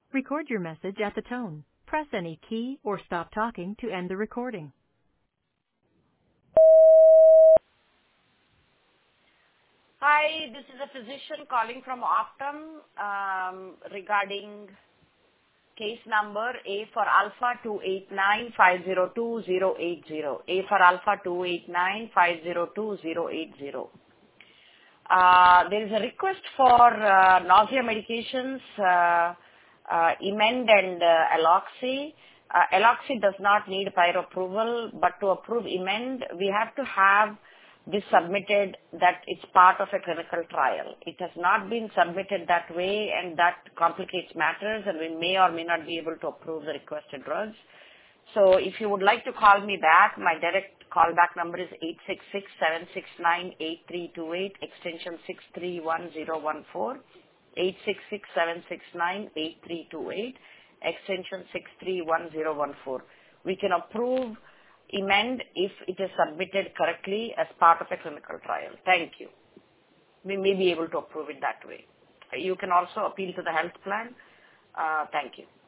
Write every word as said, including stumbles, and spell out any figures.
Record your message at the tone. Press any key or stop talking to end the recording. Hi, this is a physician calling from Optum um, regarding case number A for Alpha two eight nine five zero two zero eight zero. A for Alpha two eight nine five zero two zero eight zero. Uh, there is a request for uh, nausea medications, uh, uh, Emend and uh, Aloxi. Uh, Aloxi does not need prior approval, but to approve Emend, we have to have this submitted that it's part of a clinical trial. It has not been submitted that way, and that complicates matters, and we may or may not be able to approve the requested drugs. So if you would like to call me back, my direct callback number is eight six six, seven six nine, eight three two eight, extension six three one zero one four, eight six six, seven six nine, eight three two eight, extension six three one zero one four. We can approve Emend if it is submitted correctly as part of a clinical trial. Thank you. We may be able to approve it that way. You can also appeal to the health plan. Uh, thank you.